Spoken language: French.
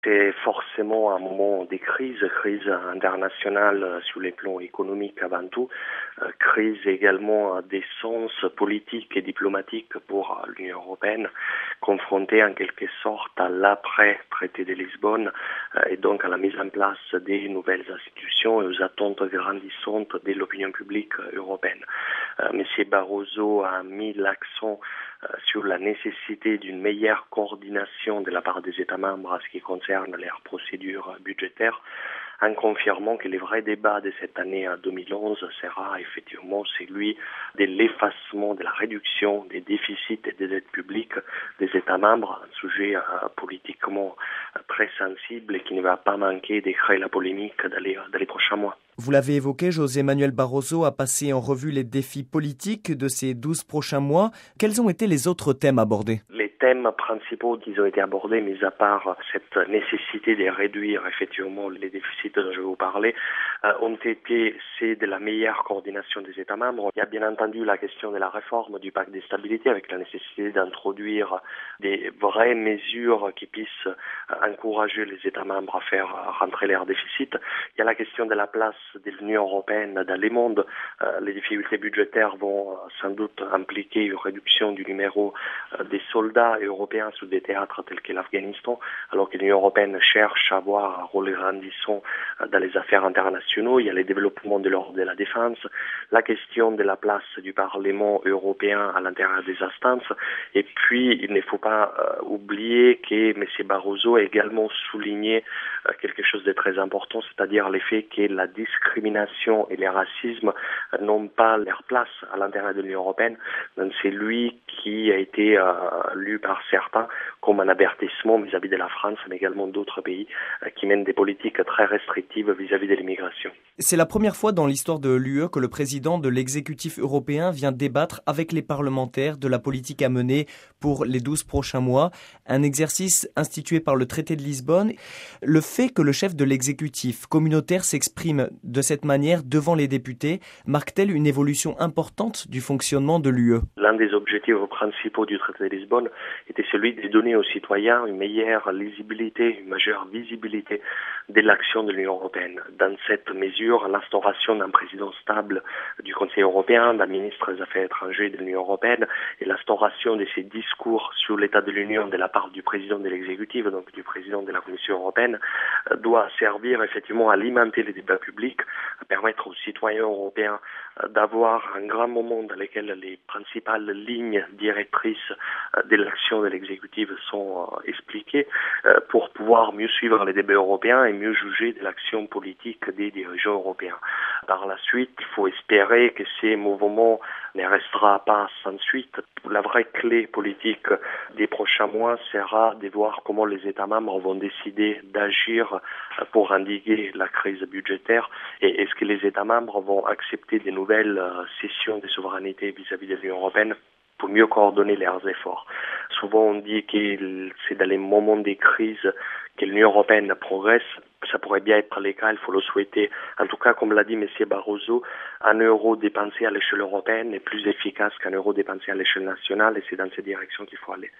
C'est forcément un moment de crise internationale sur les plans économiques avant tout, crise également d'essence politique et diplomatique pour l'Union européenne, confrontée en quelque sorte à l'après-traité de Lisbonne et donc à la mise en place des nouvelles institutions et aux attentes grandissantes de l'opinion publique européenne. Monsieur Barroso a mis l'accent sur la nécessité d'une meilleure coordination de la part des États membres en ce qui concerne leurs procédures budgétaires, en confirmant que le vrai débat de cette année 2011 sera effectivement celui de l'effacement, de la réduction des déficits et des dettes publiques des États membres, un sujet politiquement très sensible et qui ne va pas manquer de créer la polémique dans les prochains mois. Vous l'avez évoqué, José Manuel Barroso a passé en revue les défis politiques de ces 12 prochains mois. Quels ont été les autres thèmes abordés ? Les thèmes principaux qui ont été abordés, mis à part cette nécessité de réduire effectivement les déficits dont je vais vous parler, ont été ceux de la meilleure coordination des États membres. Il y a bien entendu la question de la réforme du pacte de stabilité avec la nécessité d'introduire des vraies mesures qui puissent encourager les États membres à faire rentrer leurs déficits. Il y a la question de la place de l'Union européenne dans le monde. Les difficultés budgétaires vont sans doute impliquer une réduction du numéro des soldats européens sur des théâtres tels que l'Afghanistan, alors que l'Union européenne cherche à avoir un rôle grandissant dans les affaires internationales. Il y a les développements de l'ordre de la défense, la question de la place du Parlement européen à l'intérieur des instances, et puis il ne faut pas oublier que M. Barroso a également souligné quelque chose de très important, c'est-à-dire le fait que la discrimination et le racisme n'ont pas leur place à l'intérieur de l'Union européenne. Donc c'est lui qui a été lu par certains comme un avertissement vis-à-vis de la France, mais également d'autres pays qui mènent des politiques très restrictives vis-à-vis de l'immigration. C'est la première fois dans l'histoire de l'UE que le président de l'exécutif européen vient débattre avec les parlementaires de la politique à mener pour les 12 prochains mois. Un exercice institué par le traité de Lisbonne. Le fait que le chef de l'exécutif communautaire s'exprime de cette manière devant les députés marque-t-elle une évolution importante du fonctionnement de l'UE ? L'un des objectifs principaux du traité de Lisbonne était celui de donner aux citoyens une meilleure lisibilité, une majeure visibilité de l'action de l'Union européenne. Dans cette mesure, l'instauration d'un président stable du Conseil européen, d'un ministre des Affaires étrangères de l'Union européenne et l'instauration de ces discours sur l'état de l'Union de la part du président de l'exécutif, donc du président de la Commission européenne, doit servir effectivement à alimenter les débats publics, à permettre aux citoyens européens d'avoir un grand moment dans lequel les principales lignes directrices de l'action de l'exécutif sont expliquées pour pouvoir mieux suivre les débats européens et mieux juger de l'action politique des dirigeants européens. Par la suite, il faut espérer que ces mouvements ne restera pas sans suite. La vraie clé politique des prochains mois sera de voir comment les États membres vont décider d'agir pour endiguer la crise budgétaire et est-ce que les États membres vont accepter de nouvelles cessions de souveraineté vis-à-vis de l'Union européenne pour mieux coordonner leurs efforts. Souvent on dit que c'est dans les moments de crise que l'Union européenne progresse. Ça pourrait bien être le cas, il faut le souhaiter. En tout cas, comme l'a dit M. Barroso, un euro dépensé à l'échelle européenne est plus efficace qu'un euro dépensé à l'échelle nationale et c'est dans cette direction qu'il faut aller.